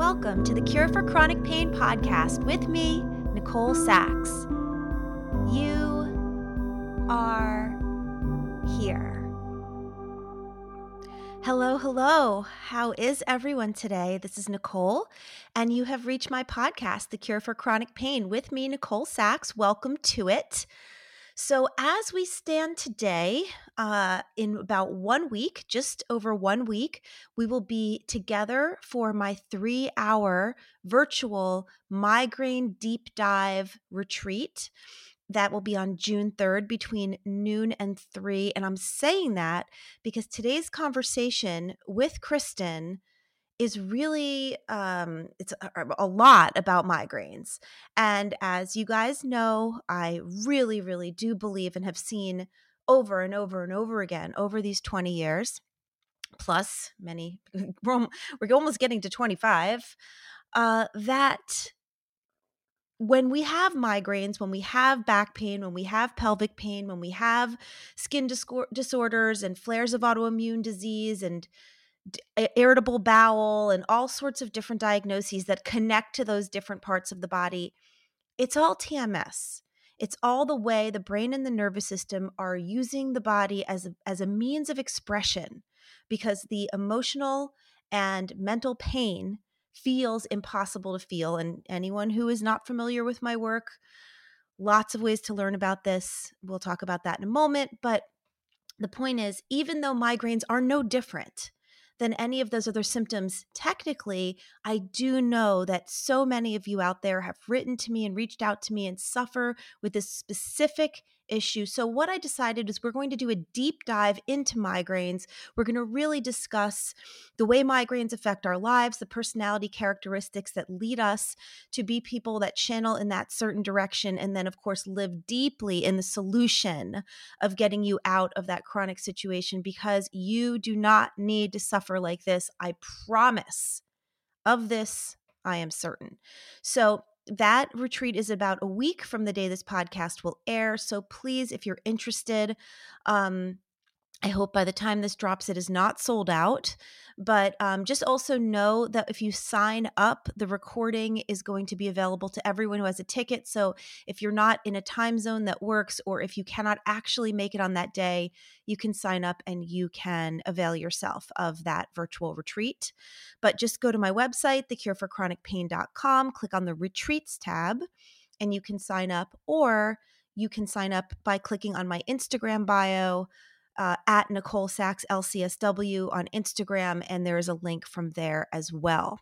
welcome to the Cure for Chronic Pain podcast with me, Nicole Sachs. You are here. Hello. How is everyone today? This is Nicole, and you have reached my podcast, The Cure for Chronic Pain, with me, Nicole Sachs. Welcome to it. So as we stand today, in about 1 week, just over 1 week, we will be together for my 3-hour virtual migraine deep dive retreat. That will be on June 3rd between noon and 3. And I'm saying that because today's conversation with Kristen is really, it's a lot about migraines. And as you guys know, I really do believe and have seen over and over again over these 20 years, plus many, we're almost getting to 25, that when we have migraines, when we have back pain, when we have pelvic pain, when we have skin disorders and flares of autoimmune disease and irritable bowel and all sorts of different diagnoses that connect to those different parts of the body, it's all TMS. It's all the way the brain and the nervous system are using the body as a means of expression, because the emotional and mental pain feels impossible to feel. And anyone who is not familiar with my work, lots of ways to learn about this. We'll talk about that in a moment. But the point is, even though migraines are no different than any of those other symptoms, technically, I do know that so many of you out there have written to me and reached out to me and suffer with this specific issue. So what I decided is we're going to do a deep dive into migraines. We're going to really discuss the way migraines affect our lives, the personality characteristics that lead us to be people that channel in that certain direction, and then, of course, live deeply in the solution of getting you out of that chronic situation, because you do not need to suffer like this. I promise. Of this, I am certain. So that retreat is about a week from the day this podcast will air. So please, if you're interested, I hope by the time this drops, it is not sold out. But just also know that if you sign up, the recording is going to be available to everyone who has a ticket. So if you're not in a time zone that works, or if you cannot actually make it on that day, you can sign up and you can avail yourself of that virtual retreat. But just go to my website, thecureforchronicpain.com, click on the retreats tab, and you can sign up, or you can sign up by clicking on my Instagram bio, at Nicole Sachs LCSW on Instagram, and there is a link from there as well.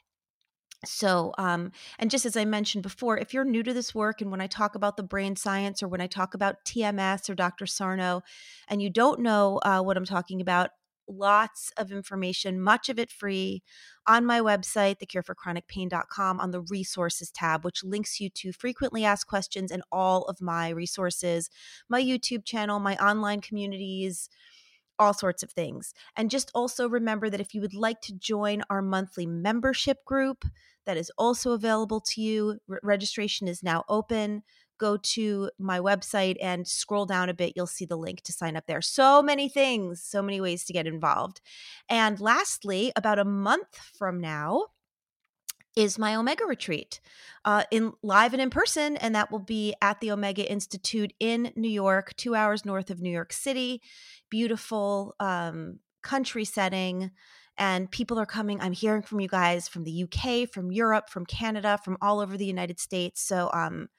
So, and just as I mentioned before, if you're new to this work, and when I talk about the brain science, or when I talk about TMS or Dr. Sarno, and you don't know what I'm talking about, lots of information, much of it free, on my website, thecureforchronicpain.com, on the resources tab, which links you to frequently asked questions and all of my resources, my YouTube channel, my online communities, all sorts of things. And just also remember that if you would like to join our monthly membership group, that is also available to you. Registration is now open. Go to my website and scroll down a bit. You'll see the link to sign up there. So many things, so many ways to get involved. And lastly, about a month from now is my Omega retreat, in live and in person, and that will be at the Omega Institute in New York, 2 hours north of New York City. Beautiful country setting, and people are coming. I'm hearing from you guys from the UK, from Europe, from Canada, from all over the United States. So I'm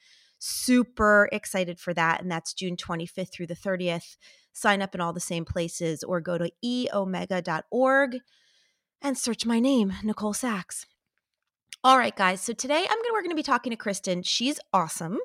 super excited for that, and that's June 25th through the 30th. Sign up in all the same places, or go to eomega.org and search my name, Nicole Sachs. All right, guys. So today we're going to be talking to Kristen. She's awesome.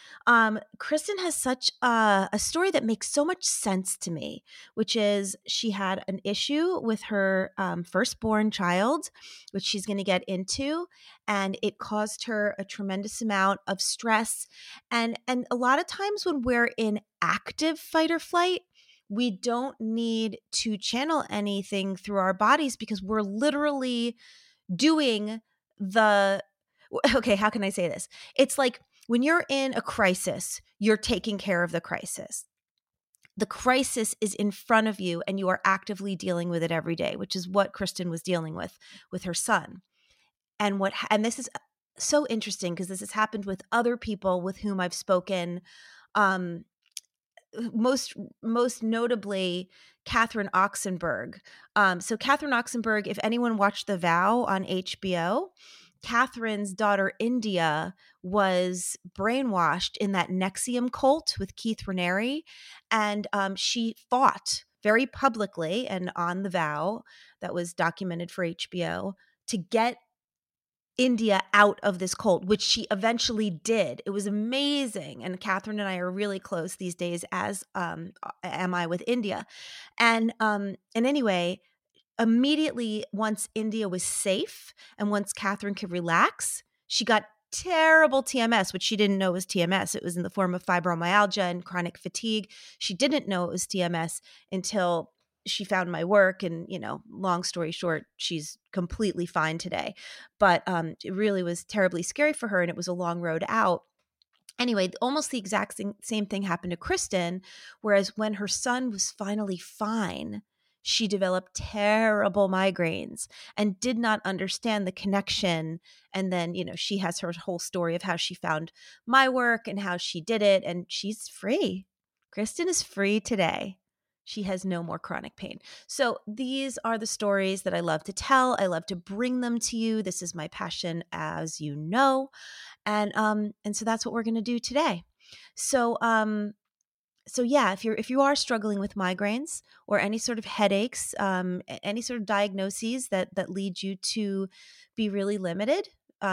Kristen has such a story that makes so much sense to me, which is she had an issue with her firstborn child, which she's going to get into, and it caused her a tremendous amount of stress. And a lot of times when we're in active fight or flight, we don't need to channel anything through our bodies, because we're literally doing okay, how can I say this? It's like when you're in a crisis, you're taking care of the crisis. The crisis is in front of you, and you are actively dealing with it every day, which is what Kristen was dealing with her son. and this is so interesting because this has happened with other people with whom I've spoken. Um, most notably Catherine Oxenberg. So Catherine Oxenberg, if anyone watched The Vow on HBO, Catherine's daughter India was brainwashed in that Nexium cult with Keith Raniere, and she fought very publicly and on The Vow that was documented for HBO to get India out of this cult, which she eventually did. It was amazing. And Catherine and I are really close these days, as am I with India. And anyway, immediately once India was safe and once Catherine could relax, she got terrible TMS, which she didn't know was TMS. It was in the form of fibromyalgia and chronic fatigue. She didn't know it was TMS until she found my work. And, long story short, she's completely fine today. But it really was terribly scary for her, and it was a long road out. Anyway, almost the exact same thing happened to Kristen, whereas when her son was finally fine, she developed terrible migraines and did not understand the connection. And then, she has her whole story of how she found my work and how she did it, and she's free. Kristen is free today. She has no more chronic pain. So these are the stories that I love to tell. I love to bring them to you. This is my passion, as you know. And so that's what we're going to do today. So yeah, if you are struggling with migraines or any sort of headaches, any sort of diagnoses that lead you to be really limited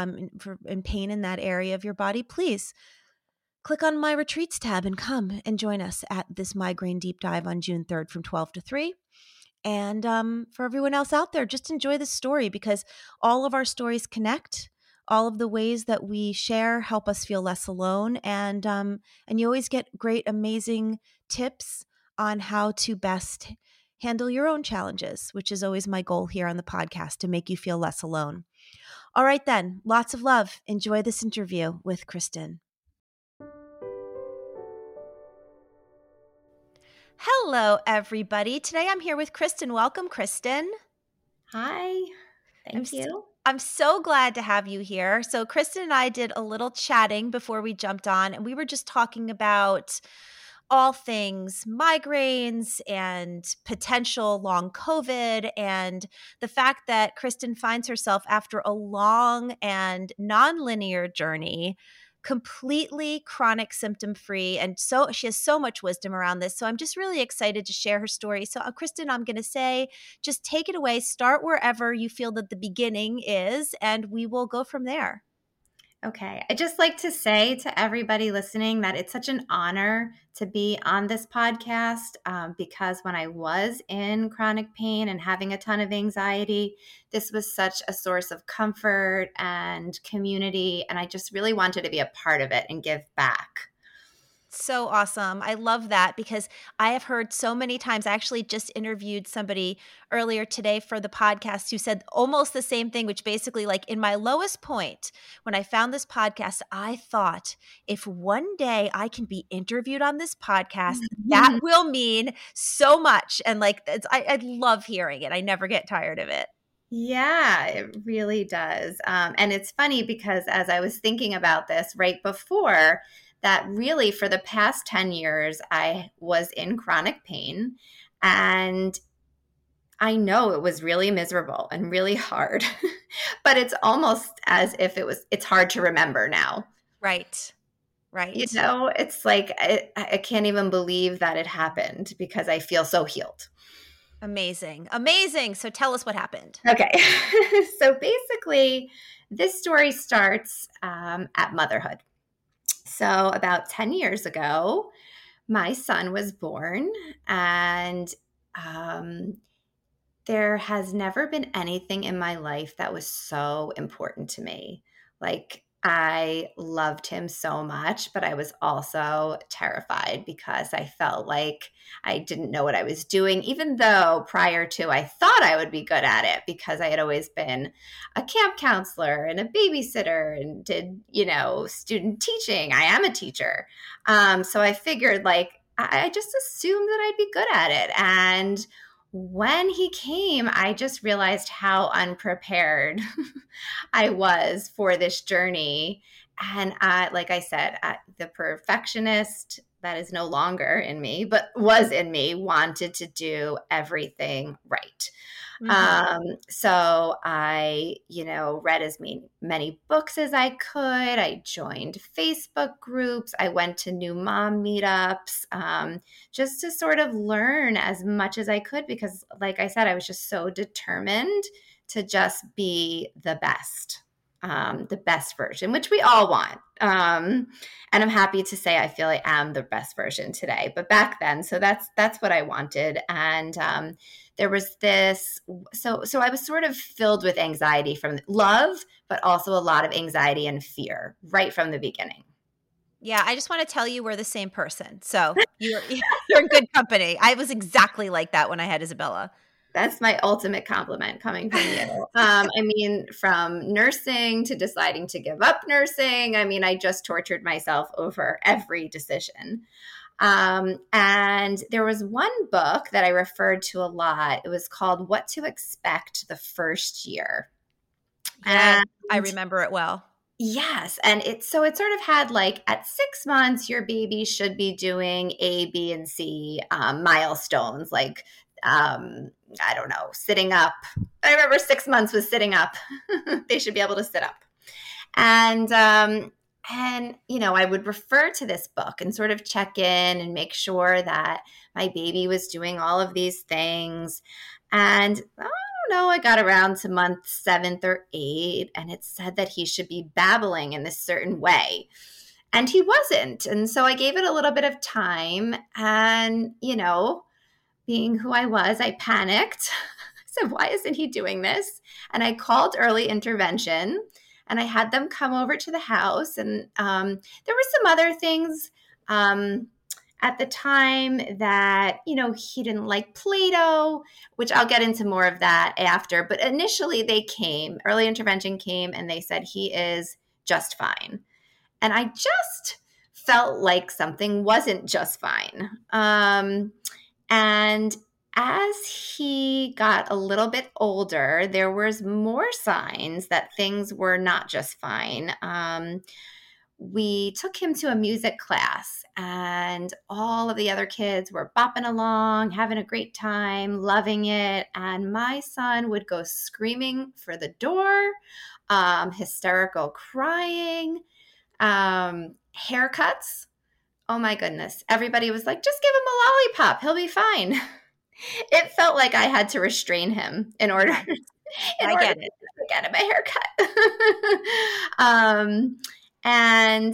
in pain in that area of your body, please click on my retreats tab and come and join us at this migraine deep dive on June 3rd from 12 to 3. And for everyone else out there, just enjoy this story because all of our stories connect. All of the ways that we share help us feel less alone. And you always get great, amazing tips on how to best handle your own challenges, which is always my goal here on the podcast, to make you feel less alone. All right, then. Lots of love. Enjoy this interview with Kristen. Hello, everybody. Today I'm here with Kristen. Welcome, Kristen. Hi. Thank you. I'm so glad to have you here. So Kristen and I did a little chatting before we jumped on, and we were just talking about all things migraines and potential long COVID, and the fact that Kristen finds herself after a long and nonlinear journey completely chronic symptom free, and so she has so much wisdom around this. So I'm just really excited to share her story. So Kristen, I'm going to say just take it away, start wherever you feel that the beginning is, and we will go from there. Okay. I just like to say to everybody listening that it's such an honor to be on this podcast because when I was in chronic pain and having a ton of anxiety, this was such a source of comfort and community. And I just really wanted to be a part of it and give back. So awesome. I love that because I have heard so many times. I actually just interviewed somebody earlier today for the podcast who said almost the same thing, which basically, like, in my lowest point, when I found this podcast, I thought if one day I can be interviewed on this podcast, that will mean so much. And I love hearing it. I never get tired of it. Yeah, it really does. And it's funny because as I was thinking about this right before, that really for the past 10 years, I was in chronic pain. And I know it was really miserable and really hard, but it's almost as if it's hard to remember now. Right. Right. It's like I can't even believe that it happened because I feel so healed. Amazing. Amazing. So tell us what happened. Okay. So basically, this story starts at motherhood. So about 10 years ago, my son was born, and there has never been anything in my life that was so important to me. Like, I loved him so much, but I was also terrified because I felt like I didn't know what I was doing, even though prior to I thought I would be good at it because I had always been a camp counselor and a babysitter and did, student teaching. I am a teacher. So I figured I just assumed that I'd be good at it. And when he came, I just realized how unprepared I was for this journey. And like I said, the perfectionist that is no longer in me, but was in me, wanted to do everything right. Mm-hmm. So I, read as many books as I could. I joined Facebook groups. I went to new mom meetups, just to sort of learn as much as I could because, like I said, I was just so determined to just be the best version, which we all want. And I'm happy to say I feel I am the best version today. But back then, so that's what I wanted. And there was this, so I was sort of filled with anxiety from love, but also a lot of anxiety and fear right from the beginning. Yeah, I just want to tell you we're the same person. So you're in good company. I was exactly like that when I had Isabella. That's my ultimate compliment coming from you. I mean, from nursing to deciding to give up nursing, I mean, I just tortured myself over every decision. And there was one book that I referred to a lot. It was called What to Expect the First Year. Yeah, I And remember it well. yes, and it sort of had like at 6 months, your baby should be doing A, B, and C milestones, like I don't know, sitting up. I remember 6 months was sitting up. They should be able to sit up, and I would refer to this book and sort of check in and make sure that my baby was doing all of these things, and no, I got around to month 7th or 8th, and it said that he should be babbling in this certain way. And he wasn't. And so I gave it a little bit of time. And, being who I was, I panicked. I said, why isn't he doing this? And I called early intervention and I had them come over to the house. And there were some other things. At the time that, he didn't like Play-Doh, which I'll get into more of that after. But initially early intervention came and they said he is just fine. And I just felt like something wasn't just fine. And as he got a little bit older, there was more signs that things were not just fine. We took him to a music class and all of the other kids were bopping along, having a great time, loving it. And my son would go screaming for the door, hysterical crying, haircuts. Oh my goodness. Everybody was like, just give him a lollipop. He'll be fine. It felt like I had to restrain him in order, Yeah, in I order get it. to get him a haircut. And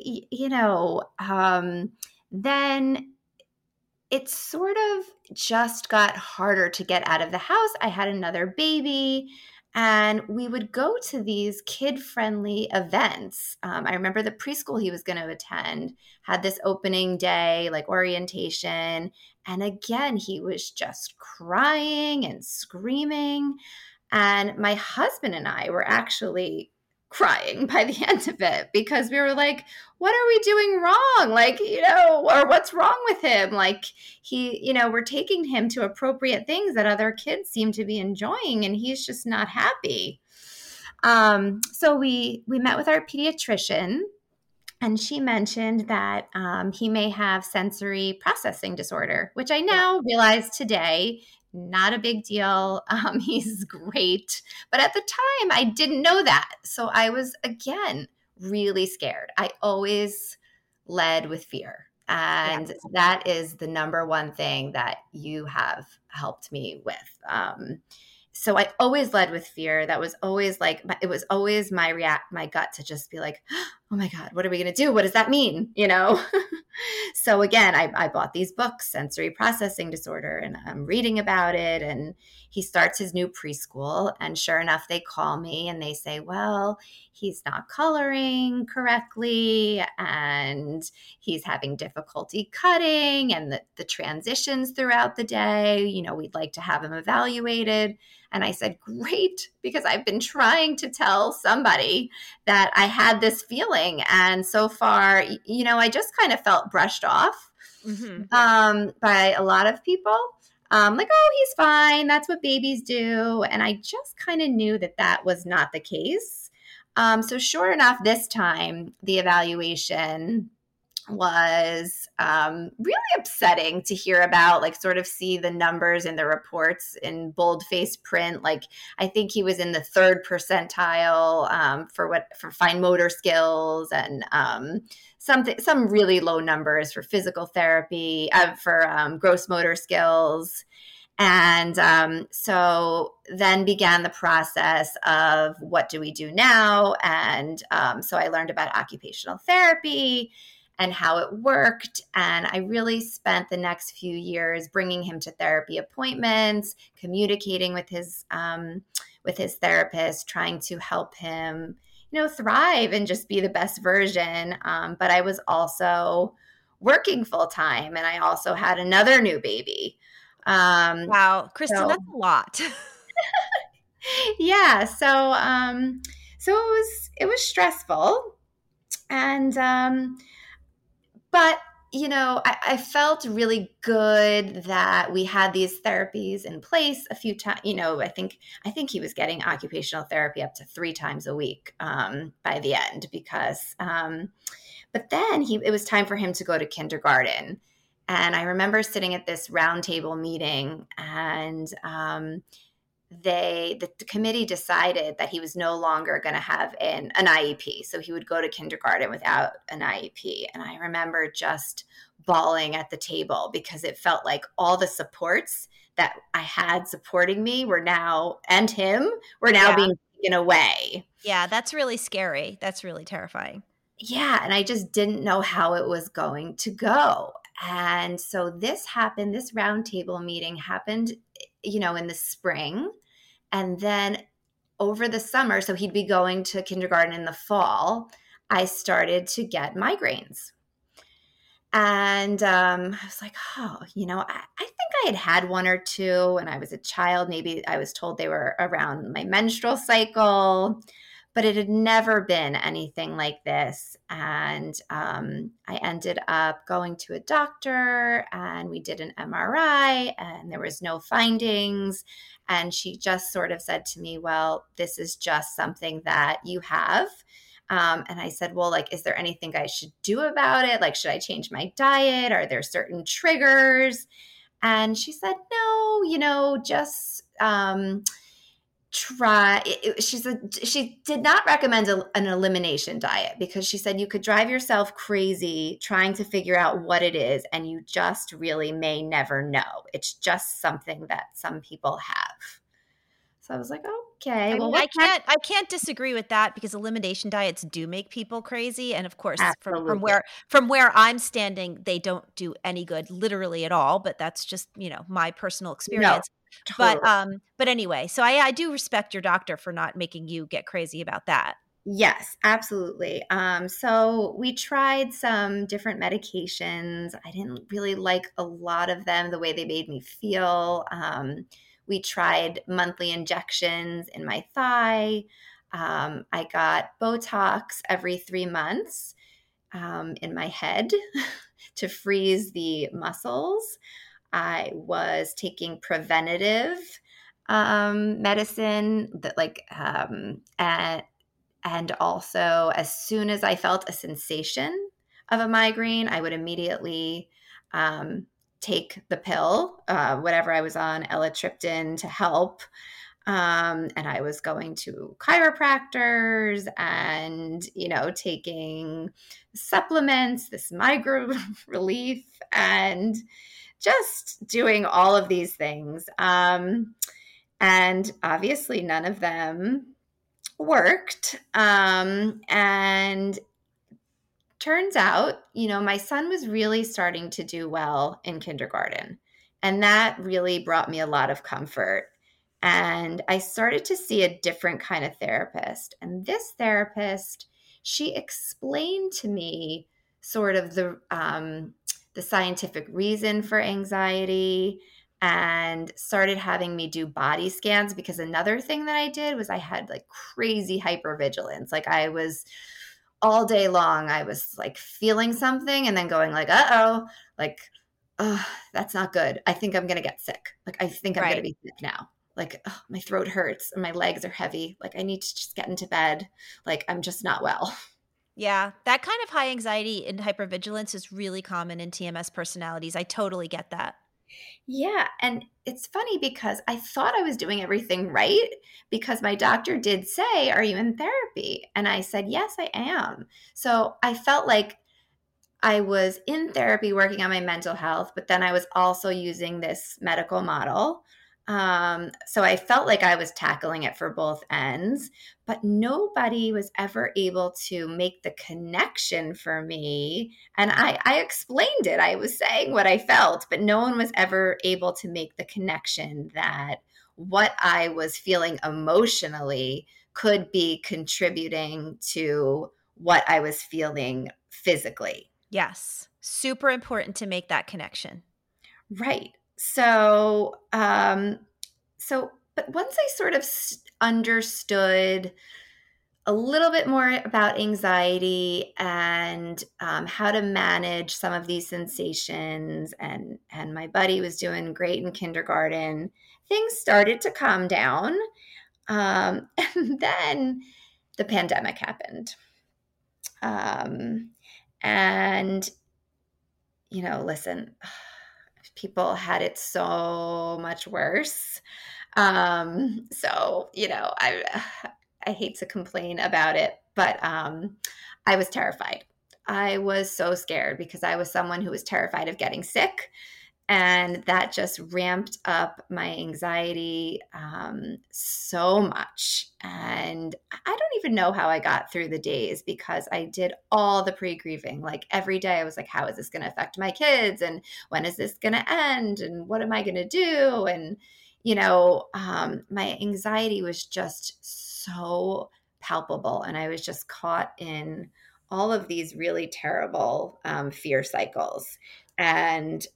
then it sort of just got harder to get out of the house. I had another baby, and we would go to these kid-friendly events. I remember the preschool he was going to attend had this opening day, like orientation. And again, he was just crying and screaming. And my husband and I were actually crying by the end of it because we were like, what are we doing wrong? Like, or what's wrong with him? Like, we're taking him to appropriate things that other kids seem to be enjoying, and he's just not happy. So we met with our pediatrician, and she mentioned that he may have sensory processing disorder, which I Yeah. now realize today, not a big deal. He's great. But at the time, I didn't know that. So I was, again, really scared. I always led with fear. Yeah. And that is the number one thing that you have helped me with. So I always led with fear. That was always it was always my gut to just be like, oh my God, what are we going to do? What does that mean? So again, I bought these books, Sensory Processing Disorder, and I'm reading about it. And he starts his new preschool. And sure enough, they call me and they say, well, he's not coloring correctly and he's having difficulty cutting and the transitions throughout the day. We'd like to have him evaluated. And I said, great, because I've been trying to tell somebody that I had this feeling. And so far, I just kind of felt brushed off Mm-hmm. by a lot of people. like, oh, he's fine. That's what babies do. And I just kind of knew that that was not the case. So sure enough, this time the evaluation was really upsetting to hear about, like sort of see the numbers in the reports in bold-faced print. Like I think he was in the third percentile for fine motor skills, and some really low numbers for physical therapy, for gross motor skills. And so then began the process of what do we do now? And so I learned about occupational therapy and how it worked. And I really spent the next few years bringing him to therapy appointments, communicating with his therapist, trying to help him, thrive and just be the best version. But I was also working full time, and I also had another new baby. Wow, Kristen, that's a lot. Yeah. So it was stressful, and but I felt really good that we had these therapies in place a few times. I think he was getting occupational therapy up to 3 times a week by the end, because but then it was time for him to go to kindergarten. And I remember sitting at this roundtable meeting, and the committee decided that he was no longer going to have an IEP. So he would go to kindergarten without an IEP. And I remember just bawling at the table, because it felt like all the supports that I had supporting me and him were now being taken away. Yeah, that's really scary. That's really terrifying. Yeah. And I just didn't know how it was going to go. And so this roundtable meeting happened, in the spring. And then over the summer, so he'd be going to kindergarten in the fall, I started to get migraines. And I was like, oh, I think I had one or two when I was a child. Maybe I was told they were around my menstrual cycle, but it had never been anything like this. And I ended up going to a doctor, and we did an MRI, and there was no findings. And she just sort of said to me, well, this is just something that you have. And I said, well, like, is there anything I should do about it? Like, should I change my diet? Are there certain triggers? And she said, no, just try. She said she did not recommend an elimination diet, because she said you could drive yourself crazy trying to figure out what it is, and you just really may never know. It's just something that some people have. So I was like, okay. I mean, I can't disagree with that, because elimination diets do make people crazy. And of course, from where I'm standing, they don't do any good literally at all. But that's just, my personal experience. No, totally. But anyway, so I do respect your doctor for not making you get crazy about that. Yes, absolutely. So we tried some different medications. I didn't really like a lot of them, the way they made me feel. We tried monthly injections in my thigh. I got Botox every 3 months in my head to freeze the muscles. I was taking preventative medicine and also, as soon as I felt a sensation of a migraine, I would immediately take the pill, whatever I was on, Elatriptan, to help. And I was going to chiropractors and, taking supplements, this migraine relief, and just doing all of these things. And obviously none of them worked. And turns out, my son was really starting to do well in kindergarten. And that really brought me a lot of comfort. And I started to see a different kind of therapist. And this therapist, she explained to me sort of the scientific reason for anxiety, and started having me do body scans, because another thing that I did was I had like crazy hypervigilance. Like I was all day long, I was like feeling something and then going like, uh-oh, like oh, that's not good. I think I'm going to get sick. Like, I think I'm going to Right. be sick now. Like, oh, my throat hurts and my legs are heavy. Like, I need to just get into bed. Like, I'm just not well. Yeah, that kind of high anxiety and hypervigilance is really common in TMS personalities. I totally get that. Yeah. And it's funny because I thought I was doing everything right because my doctor did say, "Are you in therapy?" And I said, "Yes, I am." So I felt like I was in therapy working on my mental health, but then I was also using this medical model. So I felt like I was tackling it for both ends, but nobody was ever able to make the connection for me. And I explained it. I was saying what I felt, but no one was ever able to make the connection that what I was feeling emotionally could be contributing to what I was feeling physically. Yes. Super important to make that connection. Right. So, but once I sort of understood a little bit more about anxiety and how to manage some of these sensations, and my buddy was doing great in kindergarten, things started to calm down. And then the pandemic happened. Um, and listen, people had it so much worse. So I hate to complain about it, but I was terrified. I was so scared because I was someone who was terrified of getting sick. And that just ramped up my anxiety so much. And I don't even know how I got through the days because I did all the pre grieving. Like every day, I was like, how is this going to affect my kids? And when is this going to end? And what am I going to do? And, my anxiety was just so palpable. And I was just caught in all of these really terrible fear cycles. And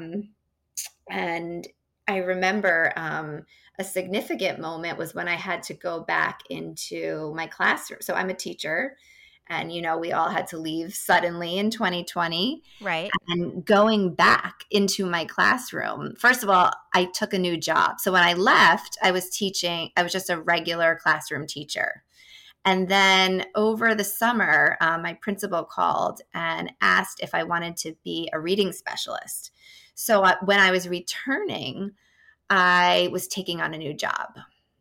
and I remember a significant moment was when I had to go back into my classroom. So I'm a teacher, and we all had to leave suddenly in 2020. Right. And going back into my classroom, first of all, I took a new job. So when I left, I was teaching. I was just a regular classroom teacher. And then over the summer, my principal called and asked if I wanted to be a reading specialist. So when I was returning, I was taking on a new job.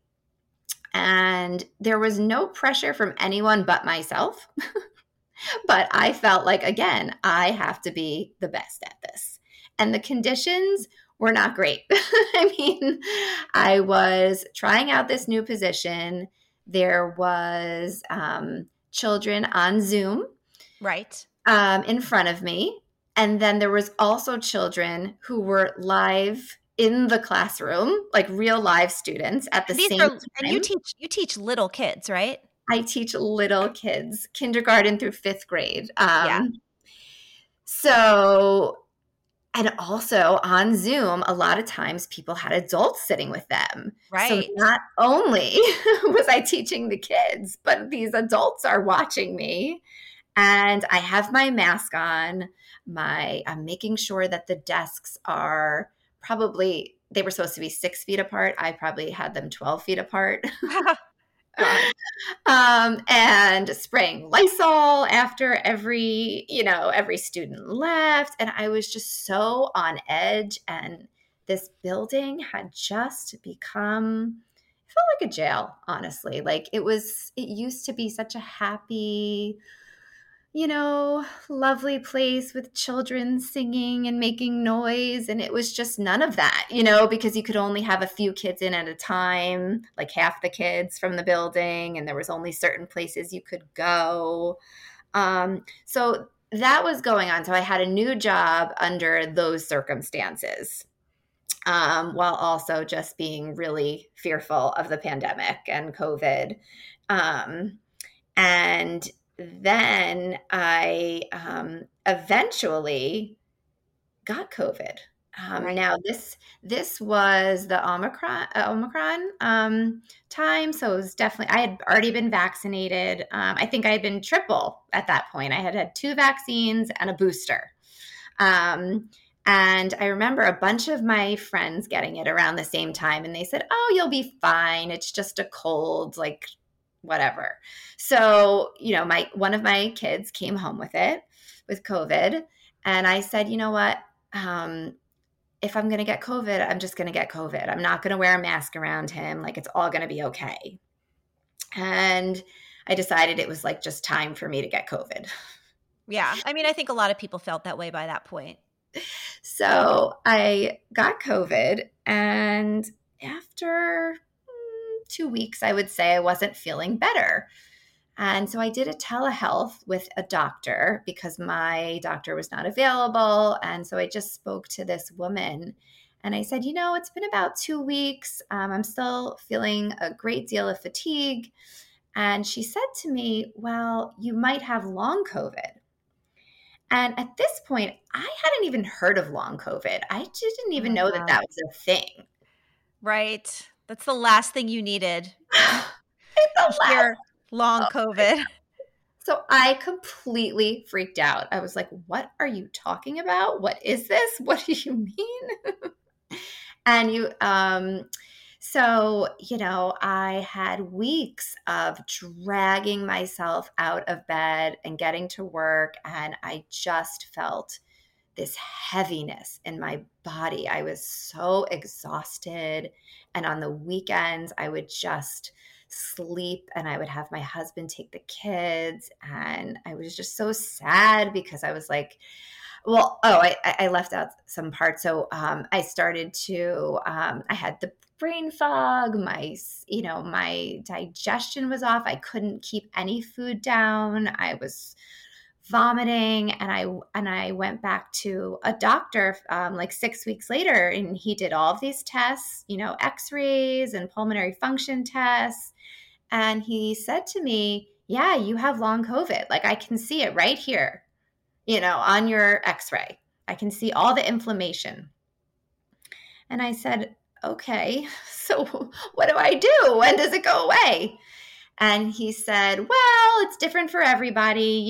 And there was no pressure from anyone but myself. But I felt like, again, I have to be the best at this. And the conditions were not great. I mean, I was trying out this new position. There was children on Zoom Right. in front of me. And then there was also children who were live in the classroom, like real live students at the And these same are and time. you teach little kids, right? I teach little kids, kindergarten through fifth grade. Yeah. So, and also on Zoom, a lot of times people had adults sitting with them. So Right. not only was I teaching the kids, but these adults are watching me. And I have my mask on. I'm making sure that the desks are they were supposed to be 6 feet apart. I probably had them 12 feet apart. God. And spraying Lysol after every student left. And I was just so on edge. And this building had just become, it felt like a jail, honestly. Like it used to be such a happy, lovely place with children singing and making noise. And it was just none of that, because you could only have a few kids in at a time, like half the kids from the building, and there was only certain places you could go. So that was going on. So I had a new job under those circumstances, while also just being really fearful of the pandemic and COVID. And then I eventually got COVID. Right. Now this was the Omicron time, so it was definitely, I had already been vaccinated. I think I had been triple at that point. I had had 2 vaccines and a booster. Um, And I remember a bunch of my friends getting it around the same time, and they said, "Oh, you'll be fine. It's just a cold, like whatever." So, my one of my kids came home with it, with COVID, and I said, "You know what? Um, if I'm going to get COVID, I'm just going to get COVID. I'm not going to wear a mask around him. Like it's all going to be okay." And I decided it was like just time for me to get COVID. Yeah. I mean, I think a lot of people felt that way by that point. So I got COVID, and after 2 weeks, I would say I wasn't feeling better. And so I did a telehealth with a doctor because my doctor was not available. And so I just spoke to this woman and I said, it's been about 2 weeks. I'm still feeling a great deal of fatigue. And she said to me, "Well, you might have long COVID." And at this point, I hadn't even heard of long COVID. I didn't Oh even my know that God. that was a thing. Right. That's the last thing you needed It's to a lot. hear long Oh my COVID. So I completely freaked out. I was like, "What are you talking about? What is this? What do you mean?" And I had weeks of dragging myself out of bed and getting to work, and I just felt this heaviness in my body. I was so exhausted. And on the weekends, I would just sleep and I would have my husband take the kids. And I was just so sad because I was like, I left out some parts. So I started to, I had the brain fog. My digestion was off. I couldn't keep any food down. I was vomiting, and I went back to a doctor like 6 weeks later, and he did all of these tests, x-rays and pulmonary function tests, and he said to me, "Yeah, you have long COVID. Like I can see it right here, on your x-ray. I can see all the inflammation." And I said, "Okay, so what do I do? When does it go away?" And he said, "Well, it's different for everybody.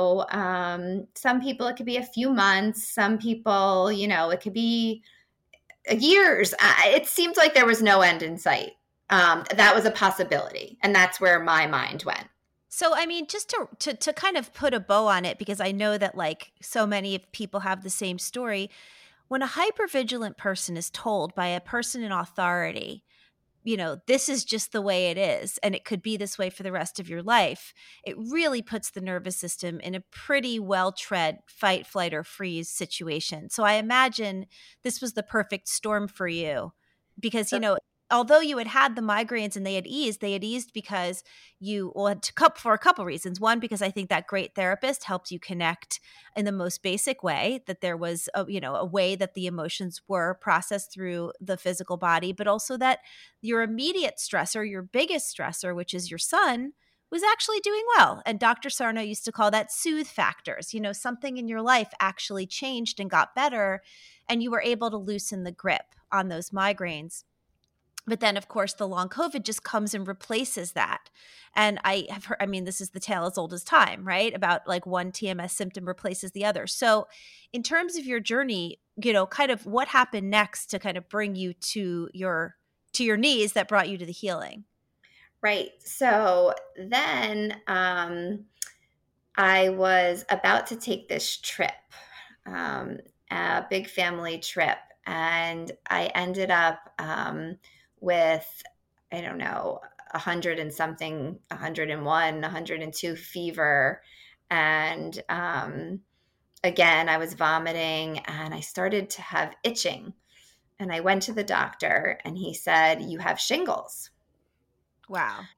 Some people it could be a few months. Some people, it could be years." It seemed like there was no end in sight. That was a possibility. And that's where my mind went. So, I mean, just to kind of put a bow on it, because I know that like so many of people have the same story. When a hypervigilant person is told by a person in authority, this is just the way it is, and it could be this way for the rest of your life, it really puts the nervous system in a pretty well-tread fight, flight, or freeze situation. So I imagine this was the perfect storm for you because, although you had the migraines and they had eased because for a couple reasons. One, because I think that great therapist helped you connect in the most basic way, that there was a way that the emotions were processed through the physical body, but also that your immediate stressor, your biggest stressor, which is your son, was actually doing well. And Dr. Sarno used to call that soothe factors. Something in your life actually changed and got better, and you were able to loosen the grip on those migraines. But then, of course, the long COVID just comes and replaces that. And I have heard, I mean, this is the tale as old as time, right? About like one TMS symptom replaces the other. So, in terms of your journey, kind of what happened next to kind of bring you to your knees that brought you to the healing? Right. So then I was about to take this trip, um, a big family trip, and I ended up with, I don't know, 100 and something, 101, 102 fever. And again, I was vomiting and I started to have itching. And I went to the doctor and he said, "You have shingles." Wow.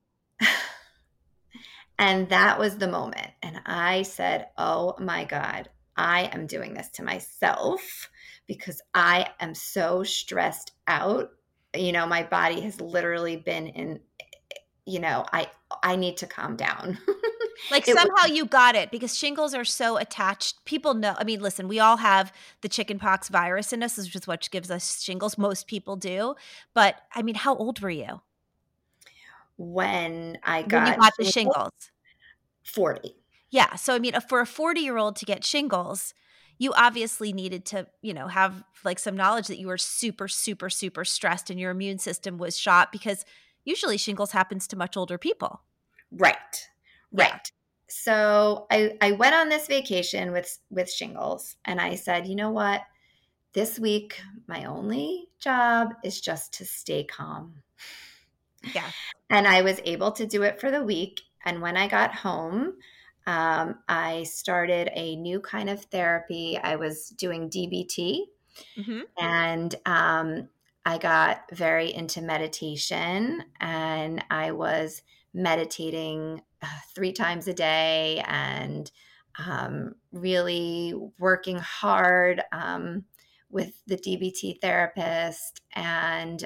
And that was the moment. And I said, "Oh my God, I am doing this to myself because I am so stressed out. My body has literally been in, I need to calm down." Like It was somehow you got it because shingles are so attached. People know. I mean, listen, we all have the chickenpox virus in us, which is what gives us shingles. Most people do. But I mean, how old were you when I when you got got the shingles, shingles? 40. Yeah. So, I mean, for a 40-year-old to get shingles, you obviously needed to, have like some knowledge that you were super, super, super stressed and your immune system was shot, because usually shingles happens to much older people. Right. Yeah. Right. So I went on this vacation with shingles, and I said, you know what? This week, my only job is just to stay calm. Yeah. And I was able to do it for the week. And when I got home, I started a new kind of therapy. I was doing DBT, Mm-hmm. and I got very into meditation, and I was meditating 3 times a day, and really working hard with the DBT therapist, and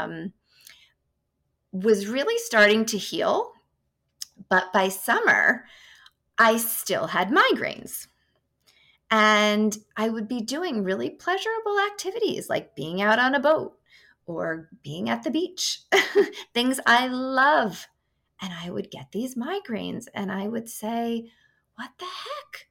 was really starting to heal. But by summer, I still had migraines. And I would be doing really pleasurable activities like being out on a boat or being at the beach, things I love. And I would get these migraines, and I would say, what the heck?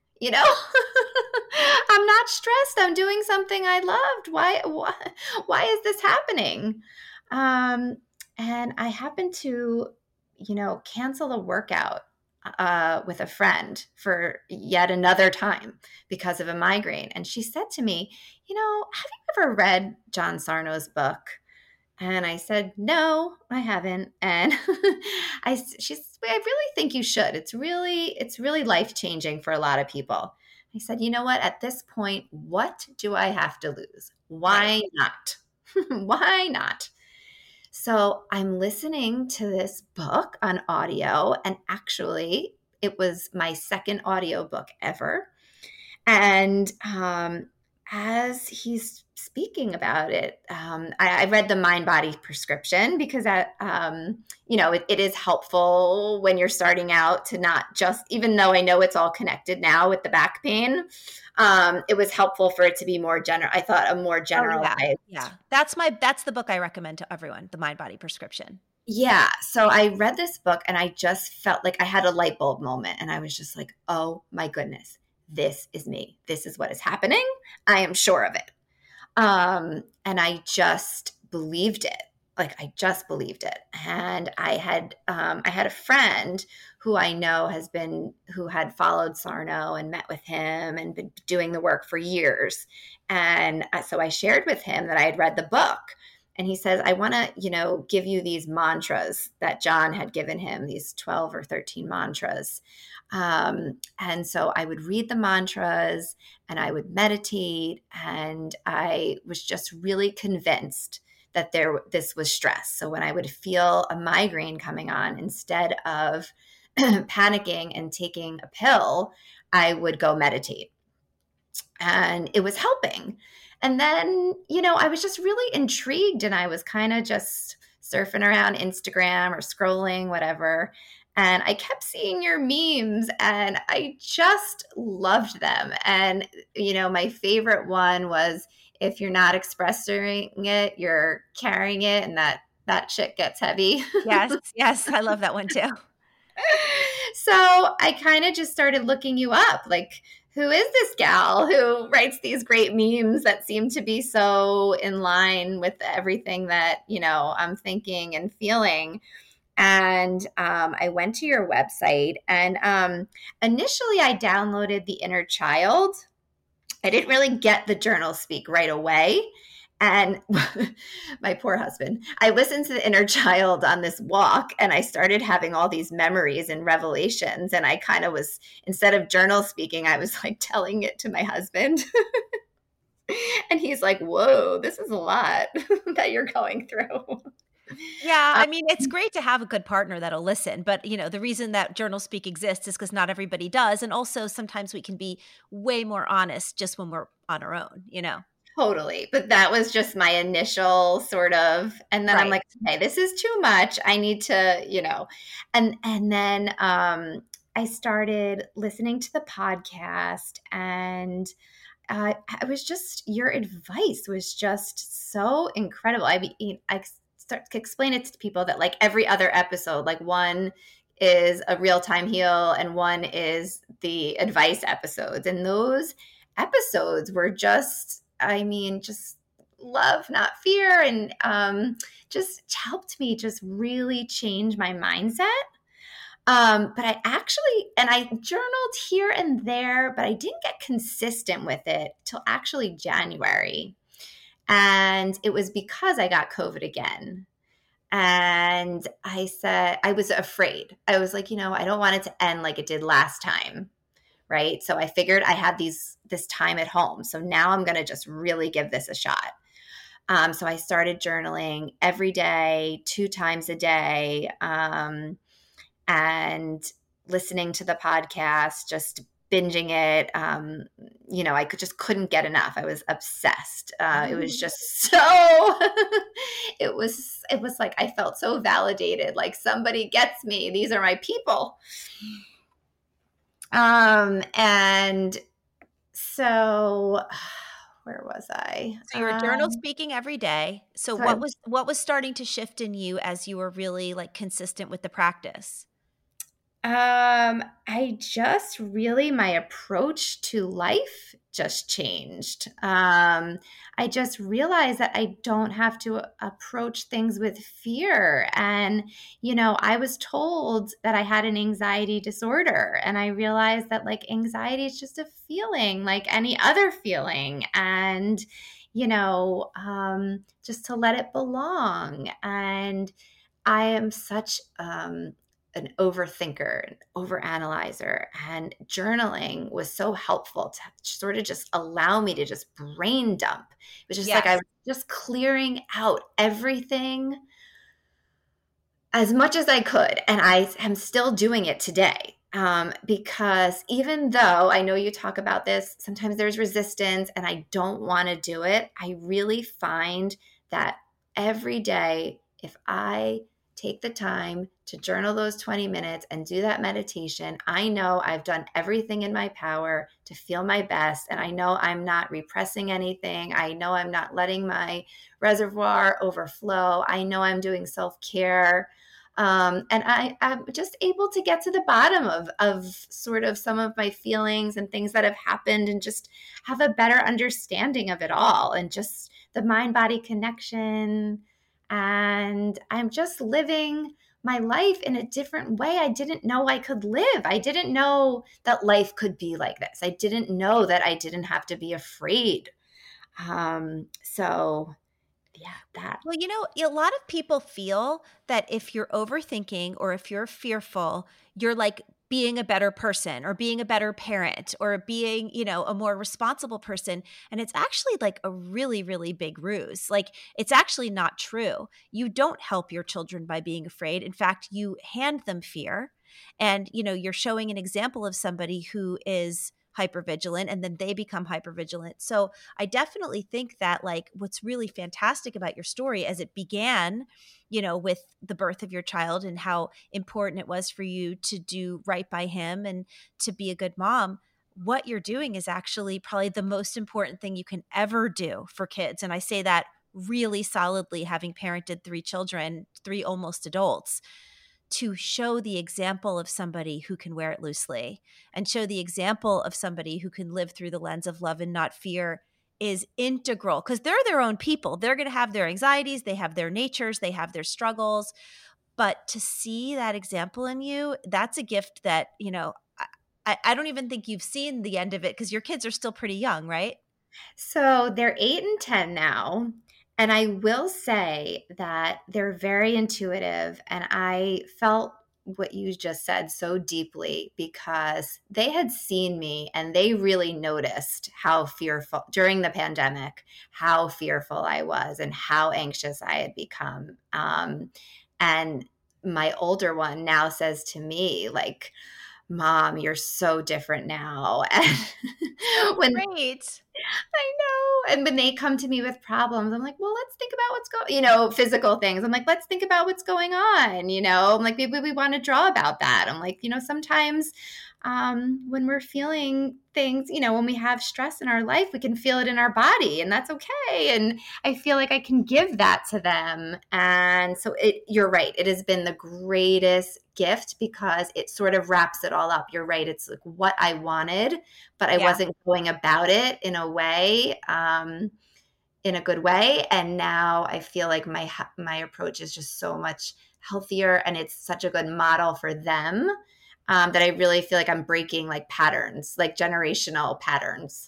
I'm not stressed. I'm doing something I loved. Why is this happening? Um, and I happened to, cancel a workout with a friend for yet another time because of a migraine. And she said to me, have you ever read John Sarno's book? And I said, no, I haven't. And I really think you should. It's really life-changing for a lot of people. I said, you know what? At this point, what do I have to lose? Right. Why not? Why not? So I'm listening to this book on audio, and actually, it was my second audiobook ever. And as he's speaking about it, I read the Mind Body Prescription because it is helpful when you're starting out to not just, even though I know it's all connected now with the back pain, it was helpful for it to be more general. I thought a more Oh generalized. yeah. That's the book I recommend to everyone, The Mind Body Prescription. Yeah. So I read this book, and I just felt like I had a light bulb moment, and I was just like, oh my goodness, this is me. This is what is happening. I am sure of it. And I just believed it. Like, I just believed it. And I had a friend who I know who had followed Sarno and met with him and been doing the work for years. And so I shared with him that I had read the book. And he says, I want to, give you these mantras that John had given him, these 12 or 13 mantras. And so I would read the mantras, and I would meditate, and I was just really convinced that this was stress. So when I would feel a migraine coming on, instead of panicking and taking a pill, I would go meditate. And it was helping. And then, I was just really intrigued, and I was kind of just surfing around Instagram or scrolling, whatever. And I kept seeing your memes, and I just loved them. And, my favorite one was, if you're not expressing it, you're carrying it, and that shit gets heavy. Yes. Yes. I love that one too. So I kind of just started looking you up. Like, who is this gal who writes these great memes that seem to be so in line with everything that, I'm thinking and feeling? And I went to your website, and initially I downloaded The Inner Child. I didn't really get the journal speak right away. And my poor husband, I listened to The Inner Child on this walk, and I started having all these memories and revelations. And I kind of was, instead of journal speaking, I was like telling it to my husband. And he's like, whoa, this is a lot that you're going through. Yeah, I mean, it's great to have a good partner that'll listen, but, the reason that Journal Speak exists is because not everybody does, and also sometimes we can be way more honest just when we're on our own. Totally. But that was just my initial sort of, and then I'm Right. like, okay, this is too much. I need to, and then I started listening to the podcast, and I was just, your advice was just so incredible. I mean, I start to explain it to people that, like, every other episode, like, one is a real time heal and one is the advice episodes. And those episodes were just, I mean, just love, not fear. And just helped me just really change my mindset. But I journaled here and there, but I didn't get consistent with it till actually January. And it was because I got COVID again. And I said, I was afraid. I was like, I don't want it to end like it did last time. Right. So I figured I had this time at home. So now I'm going to just really give this a shot. So I started journaling every day, 2 times a day, and listening to the podcast, just binging it. I couldn't get enough. I was obsessed. It was just so, it was like, I felt so validated. Like somebody gets me. These are my people. And so where was I? So you were journal speaking every day. So what was starting to shift in you as you were really like consistent with the practice? I just really, my approach to life just changed. I just realized that I don't have to approach things with fear. And, I was told that I had an anxiety disorder, and I realized that like anxiety is just a feeling like any other feeling. And, just to let it belong. And I am such, an overthinker, an overanalyzer, and journaling was so helpful to sort of just allow me to just brain dump. It was just like I was just clearing out everything as much as I could. And I am still doing it today. Because even though I know you talk about this, sometimes there's resistance and I don't want to do it, I really find that every day, if I take the time to journal those 20 minutes and do that meditation, I know I've done everything in my power to feel my best. And I know I'm not repressing anything. I know I'm not letting my reservoir overflow. I know I'm doing self-care. And I'm just able to get to the bottom of sort of some of my feelings and things that have happened, and just have a better understanding of it all, and just the mind-body connection. And I'm just living my life in a different way. I didn't know I could live. I didn't know that life could be like this. I didn't know that I didn't have to be afraid. So yeah, that. Well, a lot of people feel that if you're overthinking or if you're fearful, you're like being a better person or being a better parent or being, a more responsible person. And it's actually like a really, really big ruse. Like it's actually not true. You don't help your children by being afraid. In fact, you hand them fear. And, you're showing an example of somebody who is hypervigilant and then they become hypervigilant. So I definitely think that like what's really fantastic about your story as it began, with the birth of your child and how important it was for you to do right by him and to be a good mom, what you're doing is actually probably the most important thing you can ever do for kids. And I say that really solidly, having parented 3 children, 3 almost adults, to show the example of somebody who can wear it loosely and show the example of somebody who can live through the lens of love and not fear is integral, because they're their own people. They're going to have their anxieties. They have their natures. They have their struggles. But to see that example in you, that's a gift that, I don't even think you've seen the end of it because your kids are still pretty young, right? So they're 8 and 10 now. And I will say that they're very intuitive. And I felt what you just said so deeply, because they had seen me and they really noticed how fearful during the pandemic, how fearful I was and how anxious I had become. And my older one now says to me, like, Mom, you're so different now. And Great. I know. And when they come to me with problems, I'm like, well, let's think about what's going, physical things. I'm like, let's think about what's going on. I'm like, maybe we want to draw about that. I'm like, sometimes when we're feeling things, when we have stress in our life, we can feel it in our body, and that's okay. And I feel like I can give that to them. And so you're right. It has been the greatest gift because it sort of wraps it all up. You're right. It's like what I wanted, but I wasn't going about it in a way, in a good way. And now I feel like my approach is just so much healthier, and it's such a good model for them, that I really feel like I'm breaking like patterns, like generational patterns.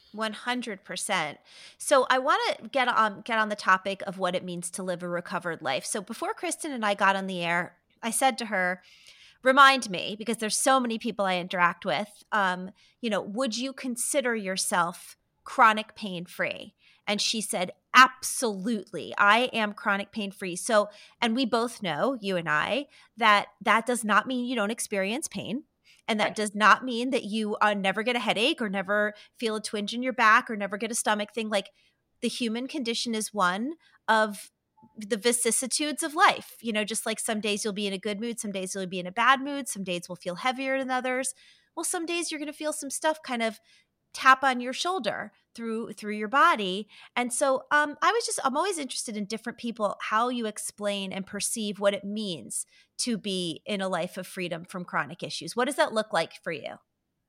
100%. So I want to get on the topic of what it means to live a recovered life. So before Kristen and I got on the air, I said to her, remind me, because there's so many people I interact with, would you consider yourself chronic pain free? And she said, absolutely. I am chronic pain free. So, and we both know, you and I, that does not mean you don't experience pain. And that does not mean that you never get a headache or never feel a twinge in your back or never get a stomach thing. Like, the human condition is one of the vicissitudes of life. Just like some days you'll be in a good mood, some days you'll be in a bad mood, some days will feel heavier than others. Well, some days you're going to feel some stuff kind of tap on your shoulder through your body. And so I'm always interested in different people, how you explain and perceive what it means to be in a life of freedom from chronic issues. What does that look like for you?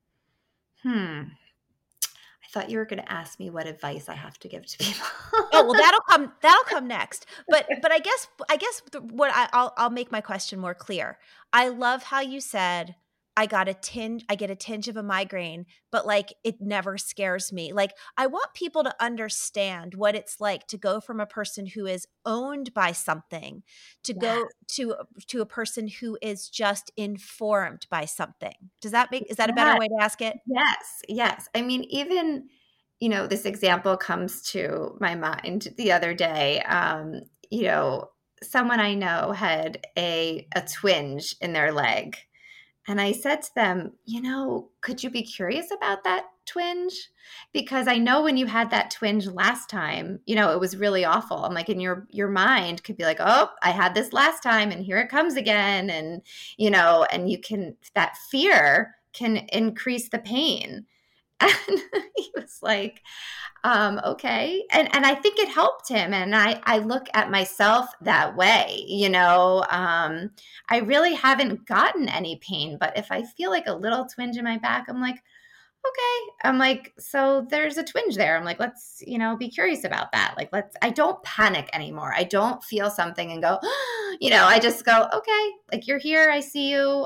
I thought you were going to ask me what advice I have to give to people. Oh, well, that'll come next. But I guess I'll make my question more clear. I love how you said, I get a tinge of a migraine, but like it never scares me. Like, I want people to understand what it's like to go from a person who is owned by something to go to a person who is just informed by something. Is that a better way to ask it? Yes. I mean, even, this example comes to my mind the other day. Someone I know had a twinge in their leg. And I said to them, could you be curious about that twinge? Because I know when you had that twinge last time, it was really awful. I'm like, and your mind could be like, oh, I had this last time and here it comes again. And, and that fear can increase the pain. And he was like, okay. And I think it helped him. And I look at myself that way, I really haven't gotten any pain, but if I feel like a little twinge in my back, I'm like, okay. I'm like, so there's a twinge there. I'm like, let's, be curious about that. Like, I don't panic anymore. I don't feel something and go, I just go, okay, like you're here. I see you.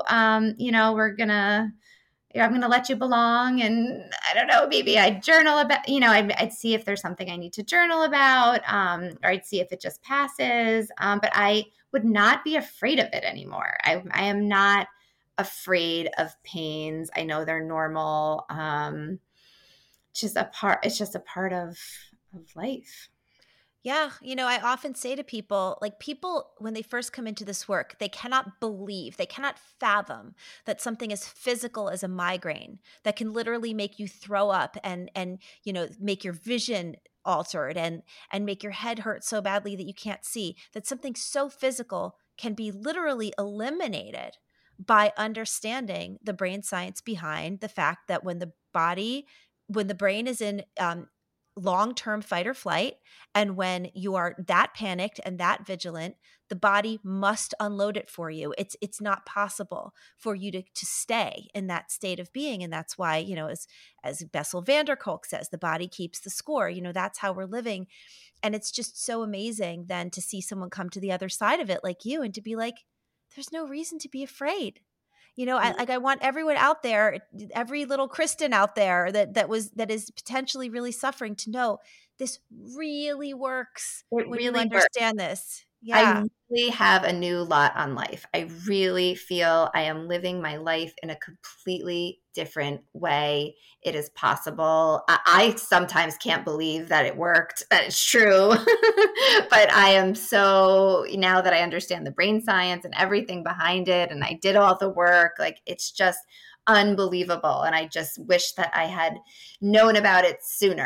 I'm going to let you belong. And I don't know, maybe I'd journal about, I'd see if there's something I need to journal about, or I'd see if it just passes. But I would not be afraid of it anymore. I am not afraid of pains. I know they're normal. It's just a part of life. Yeah. I often say to people, when they first come into this work, they cannot fathom that something as physical as a migraine that can literally make you throw up and make your vision altered and make your head hurt so badly that you can't see, that something so physical can be literally eliminated by understanding the brain science behind the fact that when the brain is in long-term fight or flight, and when you are that panicked and that vigilant, the body must unload it for you. It's not possible for you to stay in that state of being. And that's why, as Bessel van der Kolk says, the body keeps the score. That's how we're living. And it's just so amazing then to see someone come to the other side of it like you and to be like, there's no reason to be afraid. I want everyone out there, every little Kristen out there that is potentially really suffering, to know this really works when you understand this. Yeah. I really have a new lot on life. I really feel I am living my life in a completely different way. It is possible. I sometimes can't believe that it worked, that it's true. But I am so, now that I understand the brain science and everything behind it, and I did all the work, like it's just unbelievable. And I just wish that I had known about it sooner.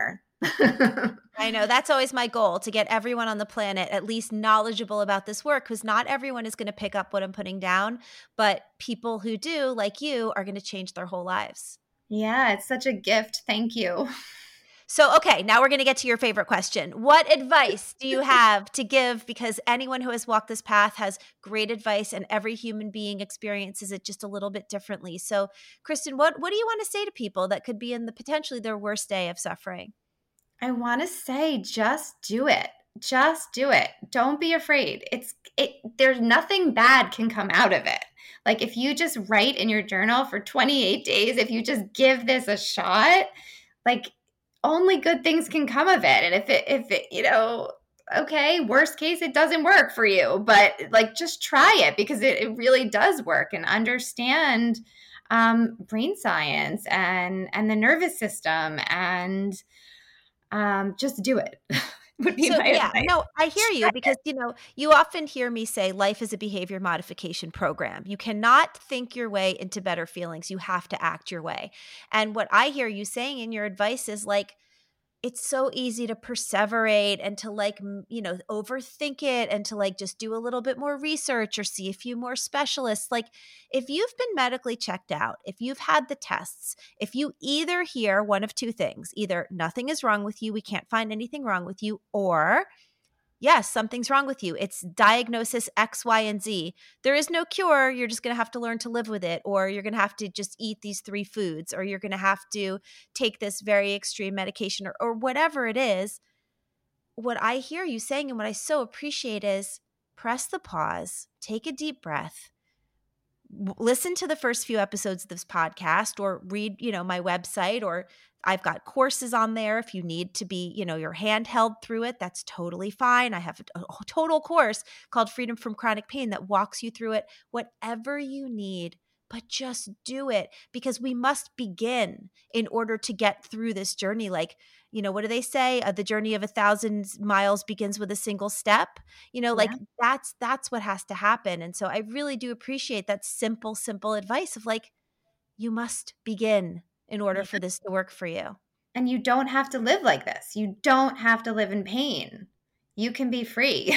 I know that's always my goal, to get everyone on the planet at least knowledgeable about this work, because not everyone is going to pick up what I'm putting down, but people who do, like you, are going to change their whole lives. Yeah, it's such a gift. Thank you. So, okay, now we're going to get to your favorite question. What advice do you have to give? Because anyone who has walked this path has great advice, and every human being experiences it just a little bit differently. So, Kristen, what do you want to say to people that could be in the potentially their worst day of suffering? I want to say just do it. Just do it. Don't be afraid. There's nothing bad can come out of it. Like if you just write in your journal for 28 days, if you just give this a shot, like only good things can come of it. And if it, okay, worst case, it doesn't work for you, but like just try it because it really does work, and understand brain science and the nervous system, and just do it. Would be So, my yeah, advice. no, I hear you, because, you often hear me say life is a behavior modification program. You cannot think your way into better feelings. You have to act your way. And what I hear you saying in your advice is like, it's so easy to perseverate and to like, overthink it, and to like just do a little bit more research or see a few more specialists. Like if you've been medically checked out, if you've had the tests, if you either hear one of two things, either nothing is wrong with you, we can't find anything wrong with you, or yes, something's wrong with you. It's diagnosis X, Y, and Z. There is no cure. You're just going to have to learn to live with it, or you're going to have to just eat these 3 foods, or you're going to have to take this very extreme medication, or whatever it is. What I hear you saying and what I so appreciate is press the pause, take a deep breath, listen to the first few episodes of this podcast, or read, my website, or I've got courses on there. If you need to be, your hand held through it, that's totally fine. I have a total course called Freedom from Chronic Pain that walks you through it, whatever you need, but just do it, because we must begin in order to get through this journey. Like, what do they say? The journey of 1,000 miles begins with a single step. Like Yeah. that's what has to happen. And so I really do appreciate that simple advice of like, you must begin in order Yeah. for this to work for you. And you don't have to live like this. You don't have to live in pain. You can be free.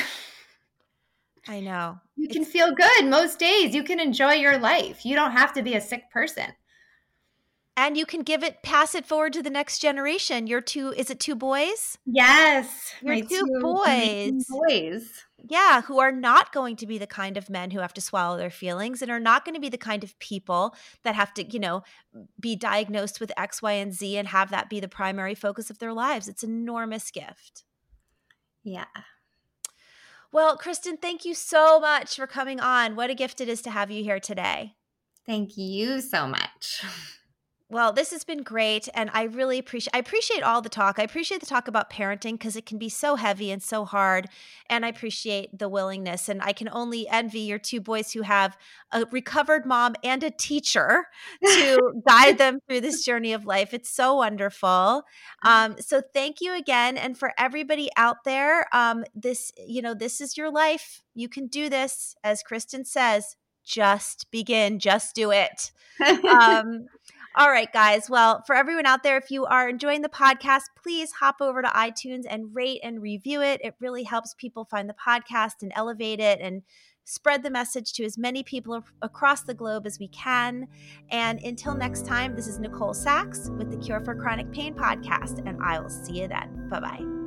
I know. You can It's feel good most days. You can enjoy your life. You don't have to be a sick person. And you can pass it forward to the next generation. Is it 2 boys? Yes, Your my 2 two amazing boys. boys. Yeah, who are not going to be the kind of men who have to swallow their feelings, and are not going to be the kind of people that have to, be diagnosed with X, Y, and Z and have that be the primary focus of their lives. It's an enormous gift. Yeah. Well, Kristen, thank you so much for coming on. What a gift it is to have you here today. Thank you so much. Well, this has been great, and I really appreciate all the talk. I appreciate the talk about parenting, because it can be so heavy and so hard, and I appreciate the willingness, and I can only envy your 2 boys who have a recovered mom and a teacher to guide them through this journey of life. It's so wonderful. So thank you again, and for everybody out there, this is your life. You can do this, as Kristen says. Just begin. Just do it. All right, guys. Well, for everyone out there, if you are enjoying the podcast, please hop over to iTunes and rate and review it. It really helps people find the podcast and elevate it and spread the message to as many people across the globe as we can. And until next time, this is Nicole Sachs with the Cure for Chronic Pain podcast, and I will see you then. Bye-bye.